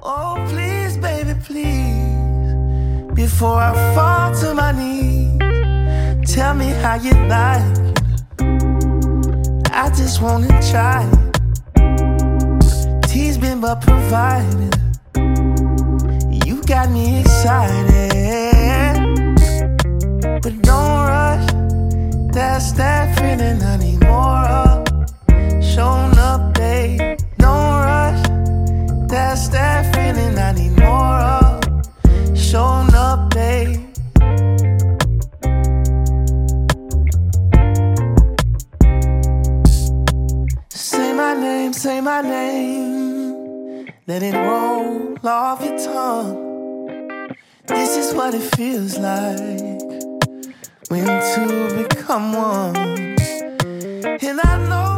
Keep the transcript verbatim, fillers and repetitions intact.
Oh, please, baby, please. Before I fall to my knees, tell me how you like it. I just wanna try it. Tease been but provided. You got me excited. But don't rush. That's that feeling I need more of. Showing up, babe. Don't rush. That's that feeling I need more of. Showing up, babe. Say my name, say my name. Let it roll off your tongue. This is what it feels like when two become one. And I know